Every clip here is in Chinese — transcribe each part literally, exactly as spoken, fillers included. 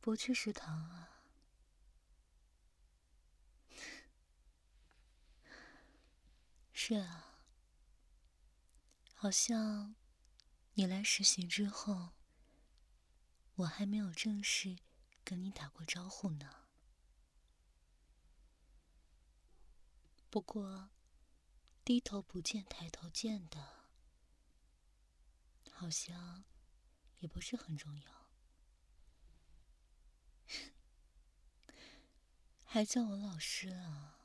不去食堂啊？是啊，好像你来实习之后，我还没有正式跟你打过招呼呢。不过，低头不见抬头见的，好像也不是很重要。还叫我老师啊？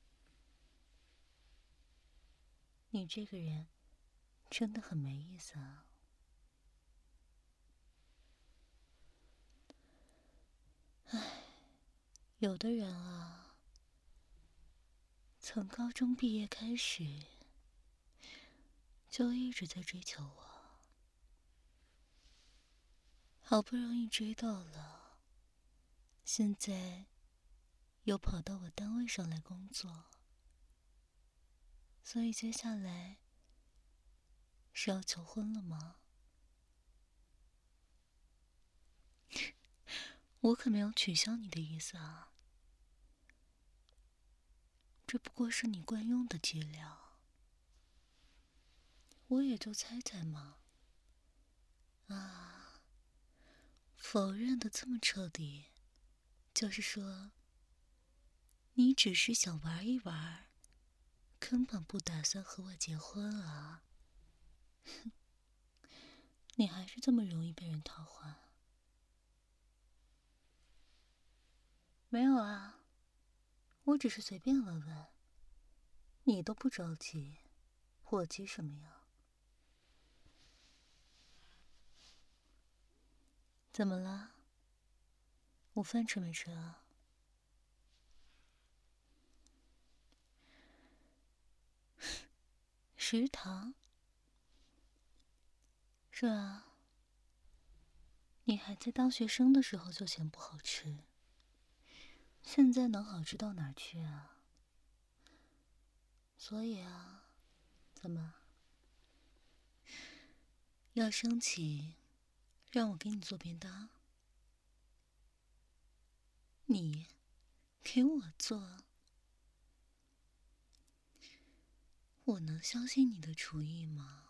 你这个人真的很没意思啊。唉，有的人啊，从高中毕业开始，就一直在追求我，好不容易追到了，现在又跑到我单位上来工作，所以接下来是要求婚了吗？我可没有取笑你的意思啊，这不过是你惯用的伎俩，我也就猜猜嘛。啊，否认的这么彻底，就是说，你只是想玩一玩，根本不打算和我结婚啊？哼，你还是这么容易被人套话。没有啊，我只是随便问问，你都不着急，我急什么呀？怎么了？午饭吃没吃啊？食堂？是啊，你还在当学生的时候就嫌不好吃，现在能好吃到哪儿去啊？所以啊，怎么要生气，让我给你做便当？你给我做？我能相信你的厨艺吗？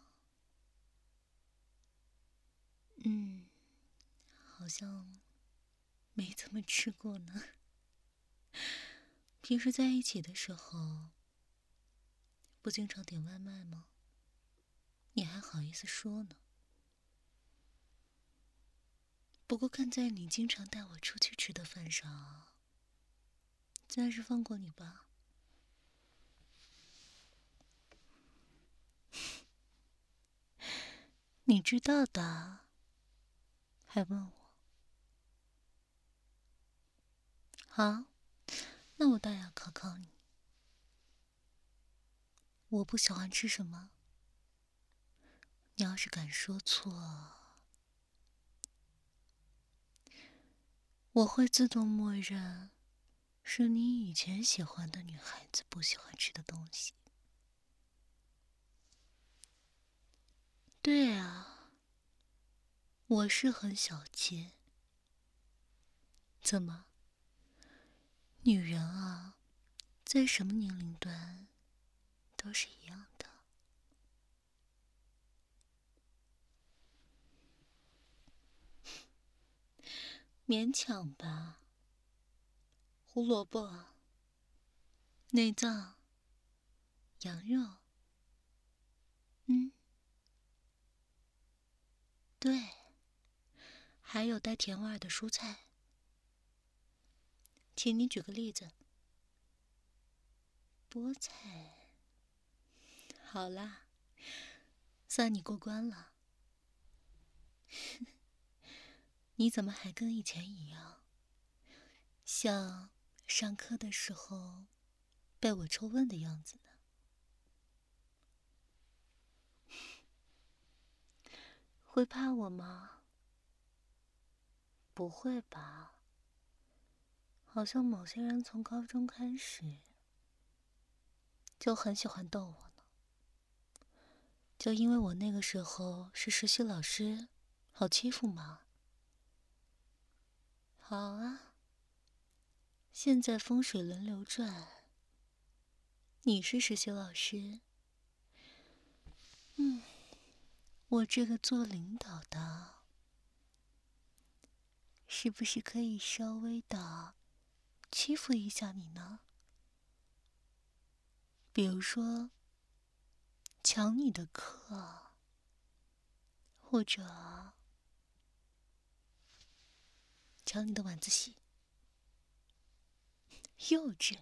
嗯，好像没怎么吃过呢。平时在一起的时候，不经常点外卖吗？你还好意思说呢？不过看在你经常带我出去吃的份上，暂时放过你吧。你知道的，还问我？好，那我倒要考考你，我不喜欢吃什么？你要是敢说错，我会自动默认是你以前喜欢的女孩子不喜欢吃的东西。对啊，我是很小气。怎么？女人啊，在什么年龄段都是一样的。勉强吧。胡萝卜、内脏、羊肉，嗯，对，还有带甜味儿的蔬菜。请你举个例子。菠菜。好啦，算你过关了。你怎么还跟以前一样，像上课的时候被我抽问的样子呢？会怕我吗？不会吧？好像某些人从高中开始就很喜欢逗我呢。就因为我那个时候是实习老师，好欺负吗？ 好啊，现在风水轮流转，你是实习老师，嗯，我这个做领导的，是不是可以稍微的欺负一下你呢？比如说，抢你的课，或者抢你的晚自习。幼稚，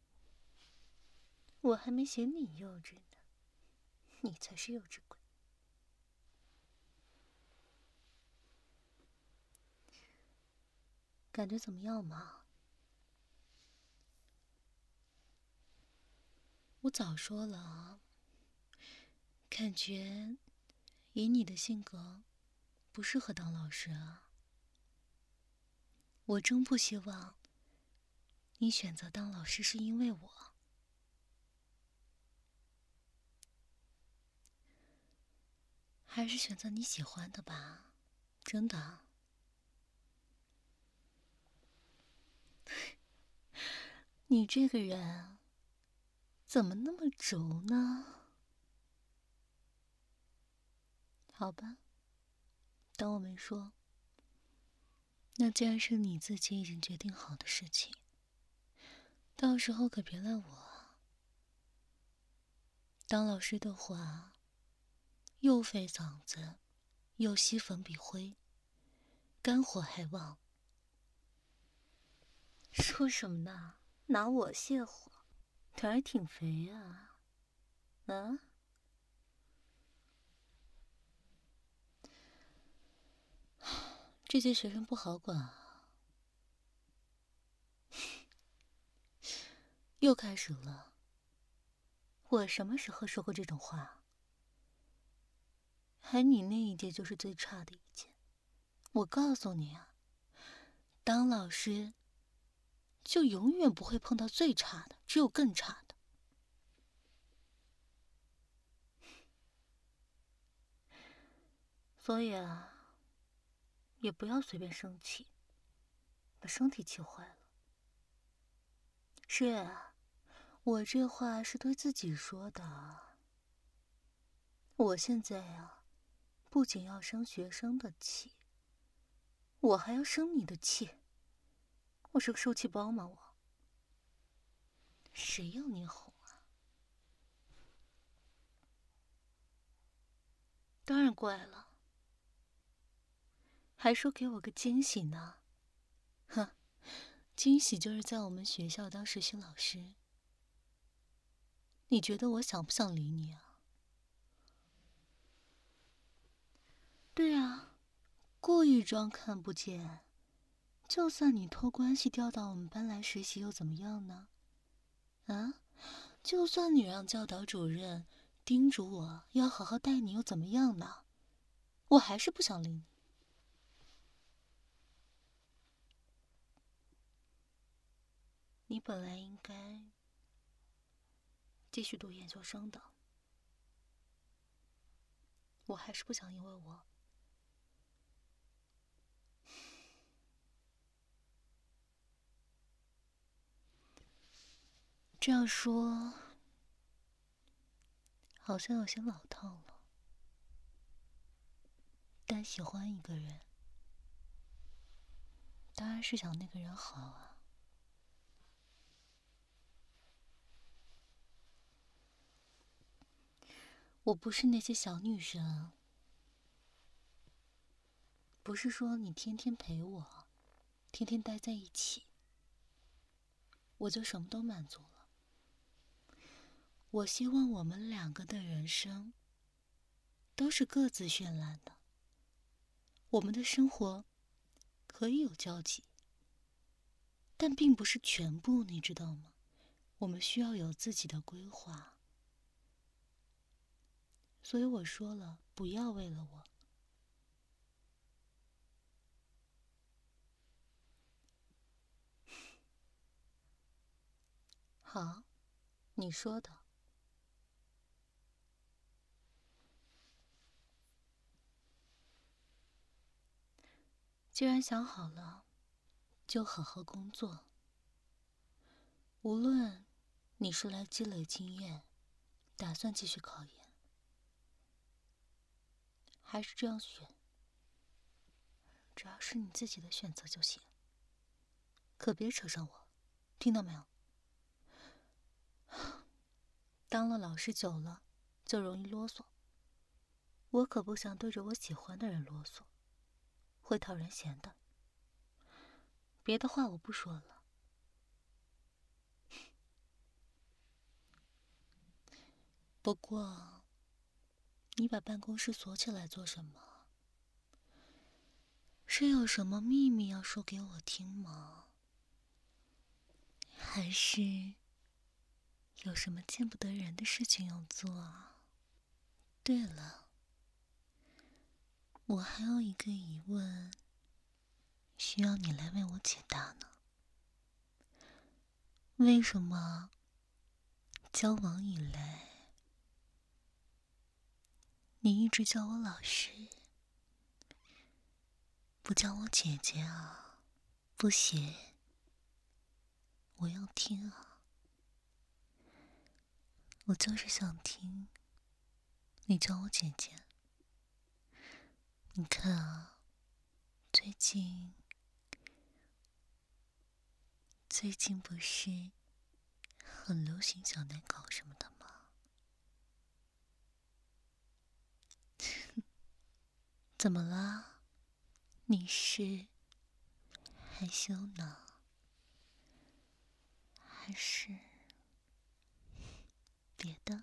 我还没嫌你幼稚呢，你才是幼稚鬼。感觉怎么样嘛？我早说了啊，感觉以你的性格，不适合当老师啊。我真不希望你选择当老师是因为我，还是选择你喜欢的吧，真的。你这个人怎么那么轴呢？好吧，当我没说。那既然是你自己已经决定好的事情，到时候可别赖我。当老师的话，又费嗓子，又吸粉笔灰，肝火还旺。说什么呢？拿我泄火？腿还挺肥啊！啊？这届学生不好管啊。又开始了。我什么时候说过这种话？还你那一届就是最差的一届。我告诉你啊，当老师就永远不会碰到最差的，只有更差的。所以啊，也不要随便生气，把身体气坏了。是啊，我这话是对自己说的。我现在啊，不仅要生学生的气，我还要生你的气。我是个受气包吗？我谁要你哄啊？当然怪了，还说给我个惊喜呢。哼，惊喜就是在我们学校当实习老师。你觉得我想不想理你啊？对啊，故意装看不见。就算你托关系调到我们班来实习又怎么样呢？啊，就算你让教导主任叮嘱我要好好带你又怎么样呢？我还是不想理你。你本来应该继续读研究生的，我还是不想因为我这样说，好像有些老套了。但喜欢一个人，当然是想那个人好啊。我不是那些小女生，不是说你天天陪我，天天待在一起，我就什么都满足了。我希望我们两个的人生都是各自绚烂的，我们的生活可以有交集，但并不是全部，你知道吗？我们需要有自己的规划。所以我说了，不要为了我。好，你说的。既然想好了， 就好好工作。无论你是来积累经验，打算继续考研，还是这样选，只要是你自己的选择就行，可别扯上我，听到没有？当了老师久了，就容易啰嗦。我可不想对着我喜欢的人啰嗦，会讨人嫌的。别的话我不说了。不过，你把办公室锁起来做什么？是有什么秘密要说给我听吗？还是有什么见不得人的事情要做啊？对了，我还有一个疑问，需要你来为我解答呢。为什么交往以来，你一直叫我老师，不叫我姐姐啊？不行，我要听啊！我就是想听你叫我姐姐。你看啊，最近最近不是很流行小奶狗什么的吗？怎么了？你是害羞呢，还是别的？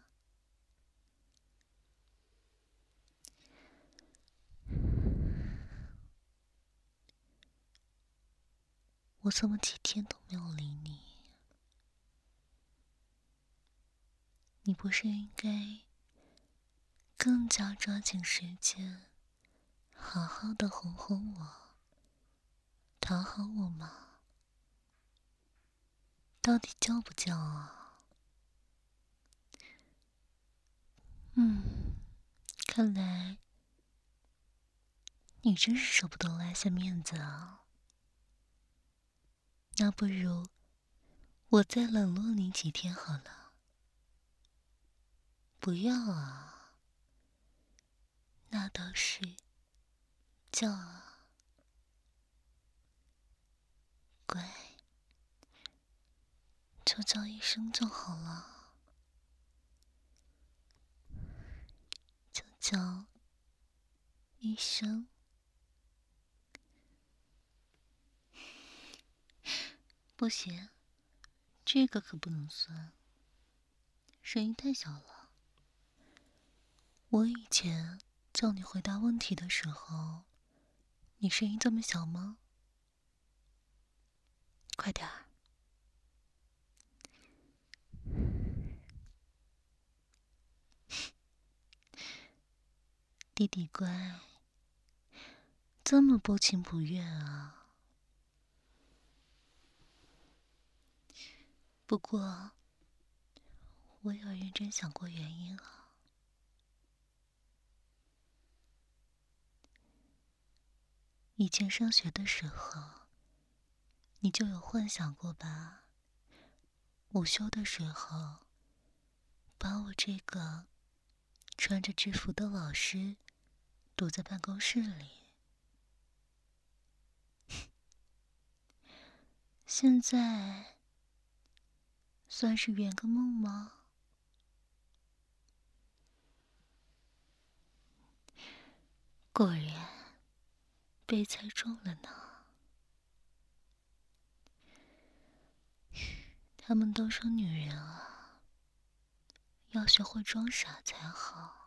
我这么几天都没有理你，你不是应该更加抓紧时间，好好的哄哄我，讨好我吗？到底叫不叫啊？嗯，看来你真是舍不得拉下面子啊。那不如我再冷落你几天好了。不要啊，那倒是叫啊，乖，就叫一声就好了，就叫一声。不行，这个可不能算，声音太小了。我以前叫你回答问题的时候，你声音这么小吗？快点儿！弟弟乖，这么不情不愿啊。不过，我有认真想过原因啊。以前上学的时候，你就有幻想过吧？午休的时候，把我这个穿着制服的老师堵在办公室里。现在算是圆个梦吗？果然被猜中了呢。他们都说女人啊，要学会装傻才好。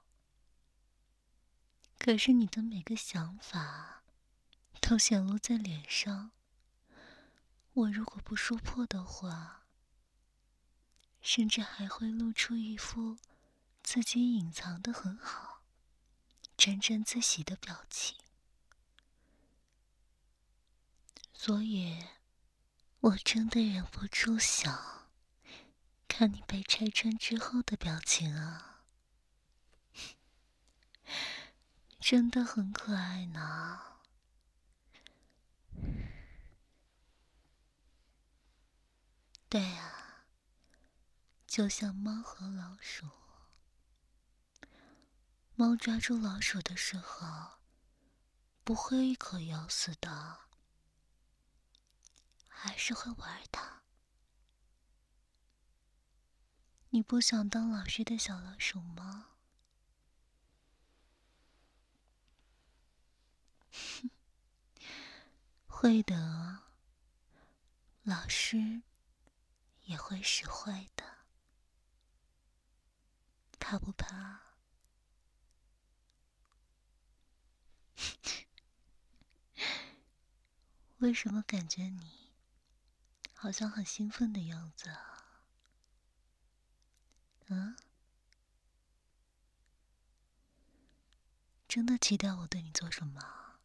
可是你的每个想法都显露在脸上，我如果不说破的话，甚至还会露出一副自己隐藏得很好、沾沾自喜的表情。所以，我真的忍不住想看你被拆穿之后的表情啊，真的很可爱呢。 对啊，就像猫和老鼠，猫抓住老鼠的时候，不会一口咬死的，还是会玩它。你不想当老师的小老鼠吗？会的，老师也会使坏的，怕不怕？为什么感觉你好像很兴奋的样子啊？嗯？真的期待我对你做什么？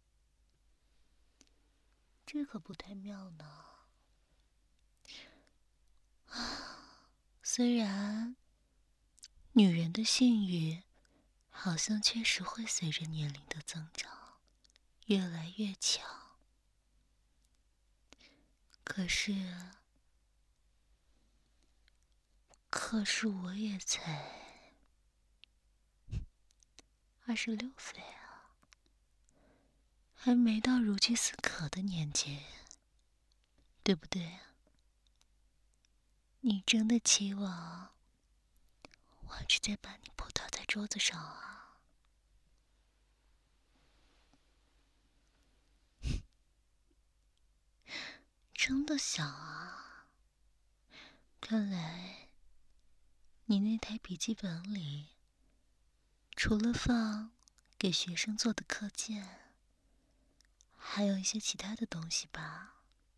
这可不太妙呢。虽然女人的性欲好像确实会随着年龄的增长越来越强，可是，可是我也才二十六岁啊，还没到如饥似渴的年纪，对不对？你真的期望我直接把你扑倒在桌子上啊？真的想啊？看来你那台笔记本里除了放给学生做的课件，还有一些其他的东西吧？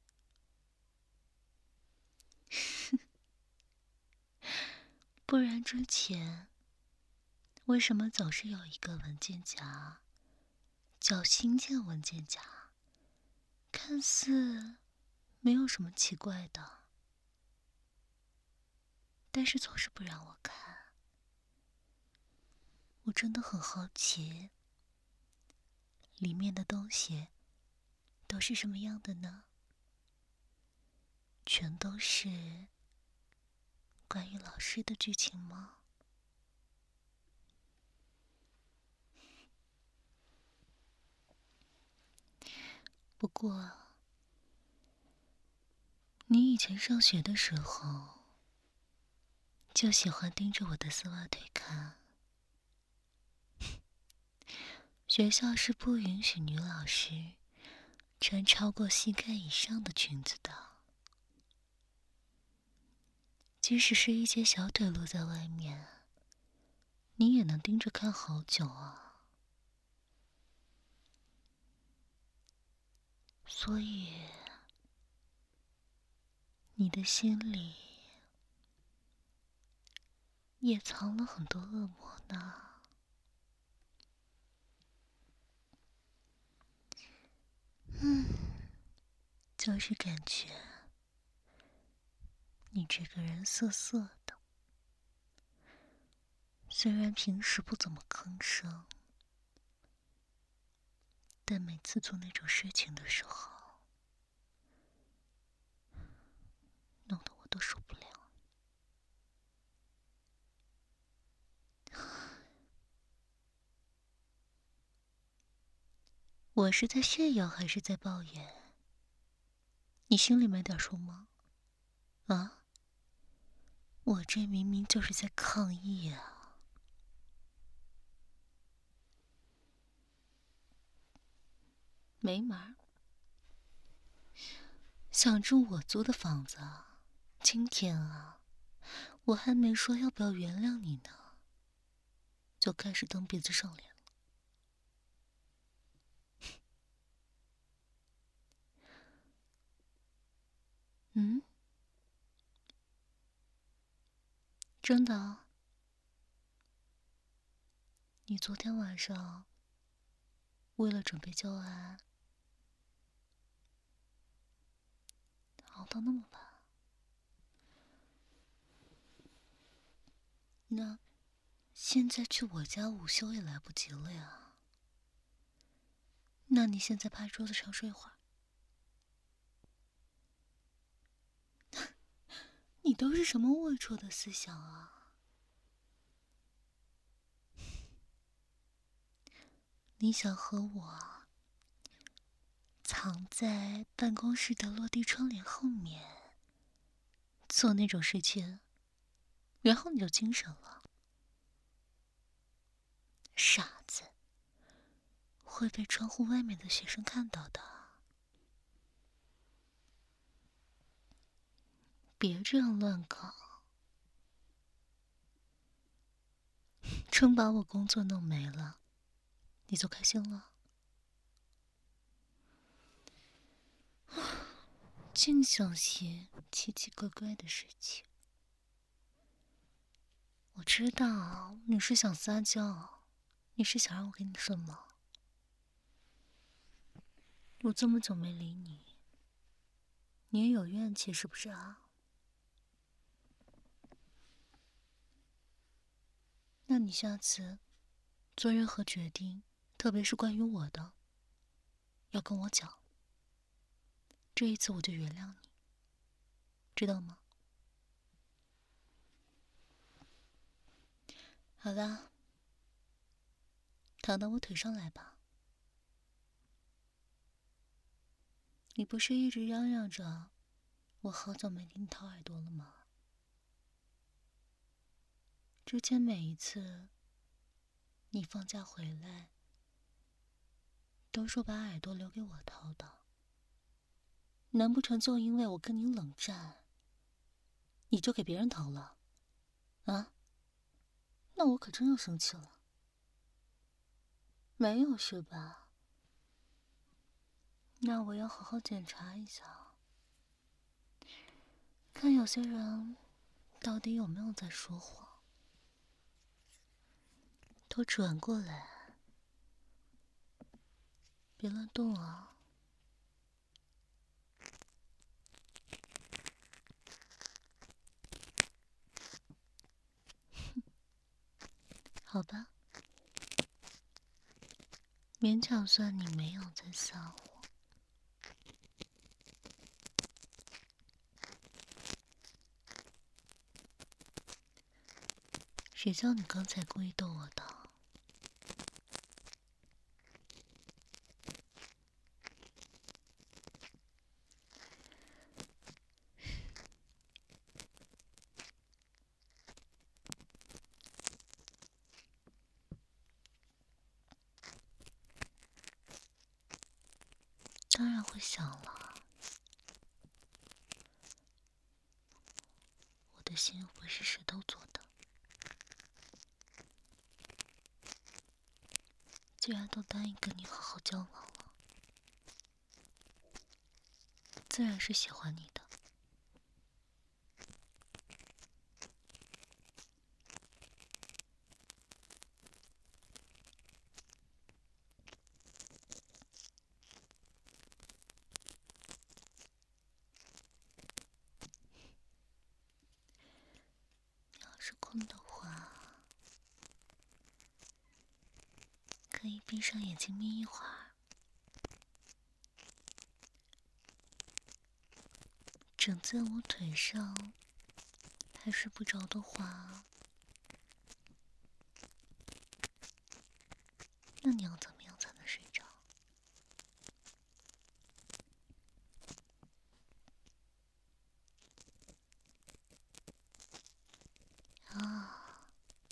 不然之前为什么总是有一个文件夹叫新建文件夹？看似没有什么奇怪的，但是总是不让我看。我真的很好奇，里面的东西都是什么样的呢？全都是关于老师的剧情吗？不过，你以前上学的时候就喜欢盯着我的丝袜腿看。学校是不允许女老师穿超过膝盖以上的裙子的，即使是一截小腿露在外面，你也能盯着看好久啊。所以，你的心里也藏了很多恶魔呢。嗯，就是感觉你这个人涩涩的，虽然平时不怎么吭声，但每次做那种事情的时候，弄得我都受不了。我是在炫耀还是在抱怨？你心里没点数吗？啊？我这明明就是在抗议啊！没门儿！想住我租的房子啊？今天啊，我还没说要不要原谅你呢，就开始蹬鼻子上脸了。嗯？真的啊？你昨天晚上为了准备教案，熬到那么晚？那现在去我家午休也来不及了呀。那你现在趴桌子上睡会儿。 都是什么龌龊的思想啊？你想和我藏在办公室的落地窗帘后面做那种事情，然后你就精神了？傻子，会被窗户外面的学生看到的。别这样乱搞，真把我工作弄没了，你就开心了？净想些奇奇怪怪的事情。我知道你是想撒娇，你是想让我给你顺毛。我这么久没理你，你也有怨气是不是啊？那你下次做任何决定，特别是关于我的，要跟我讲。这一次我就原谅你，知道吗？好了，躺到我腿上来吧。你不是一直嚷嚷着我好久没给你掏耳朵了吗？之前每一次你放假回来，都说把耳朵留给我掏的，难不成就因为我跟你冷战，你就给别人掏了？啊？那我可真要生气了。没有是吧？那我要好好检查一下，看有些人到底有没有在说谎。都转过来，别乱动啊！好吧，勉强算你没有在撒谎。谁叫你刚才故意逗我的？当然会想了，我的心又不是石头做的。既然都答应跟你好好交往了，自然是喜欢你的。你要是困的话，可以闭上眼睛眯一会儿。枕在我腿上还睡不着的话，那你要怎么样才能睡着？啊，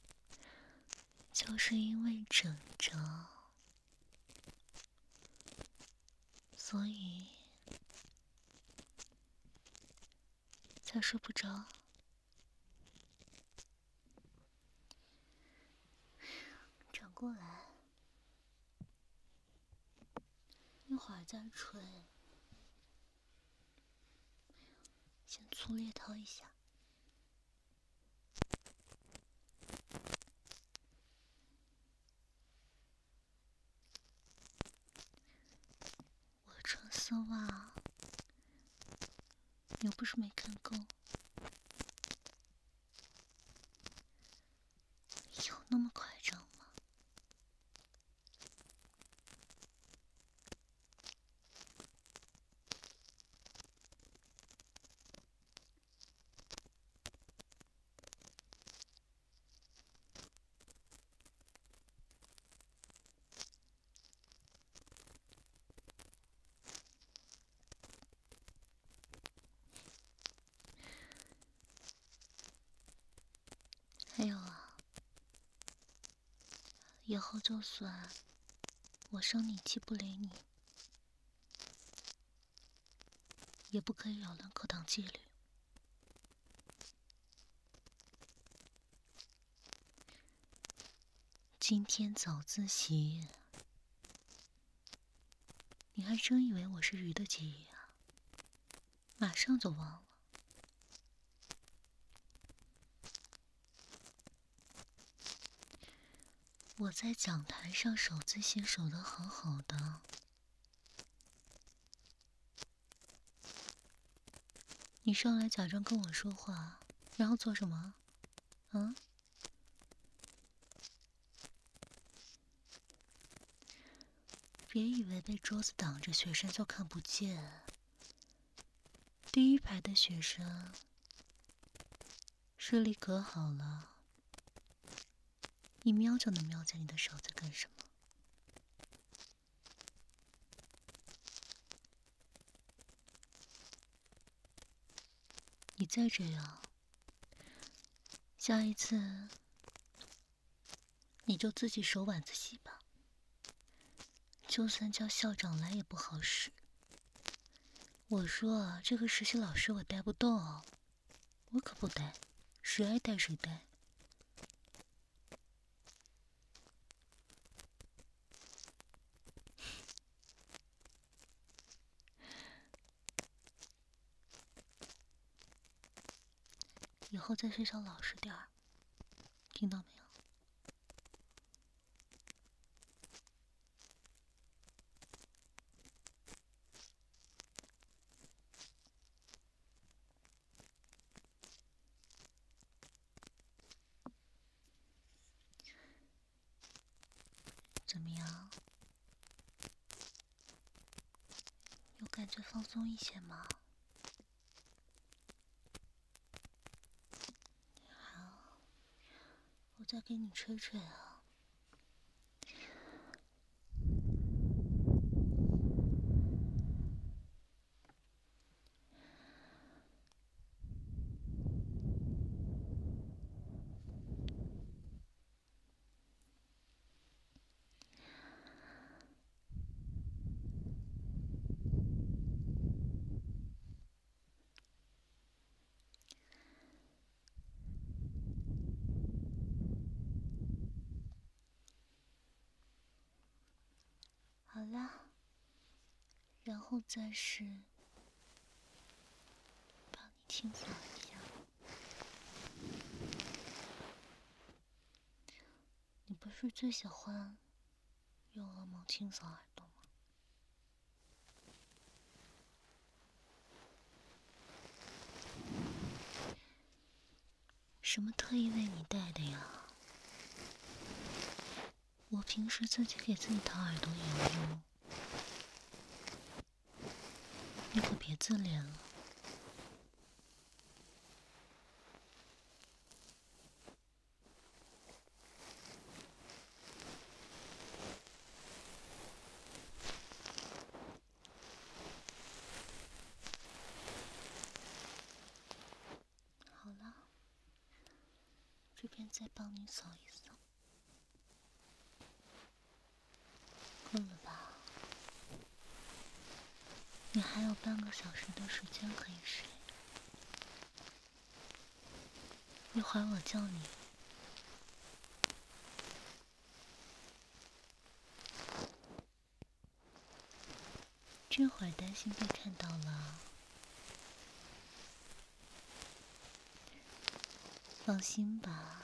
就是因为枕着，所以才睡不着。转过来，一会儿再吹。先粗略掏一下。我穿丝袜，你又不是没看够，有那么夸张吗？ 以后就算我生你气不理你，也不可以扰乱课堂纪律。今天早自习，你还真以为我是鱼的记忆啊？马上就忘了。我在讲台上守自习守得好好的，你上来假装跟我说话，然后做什么？啊？别以为被桌子挡着，学生就看不见。第一排的学生，视力可好了，一瞄就能瞄见你的手在干什么。你再这样，下一次你就自己守晚自习吧。就算叫校长来也不好使。我说啊，这个实习老师我带不动，我可不带，谁爱带谁带。以后在学校老实点儿，听到没有？怎么样？有感觉放松一些吗？好，我再给你吹吹啊。好啦，然后再是帮你清扫一下。你不是最喜欢用噩梦清扫耳朵吗？什么特意为你带的呀？我平时自己给自己掏耳朵也有用，你可别自恋了。好了，这边再帮你扫一扫。困了吧？你还有半个小时的时间可以睡，一会儿我叫你。这会儿担心被看到了，放心吧。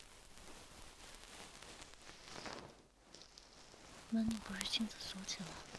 门你不是镜子锁起来了？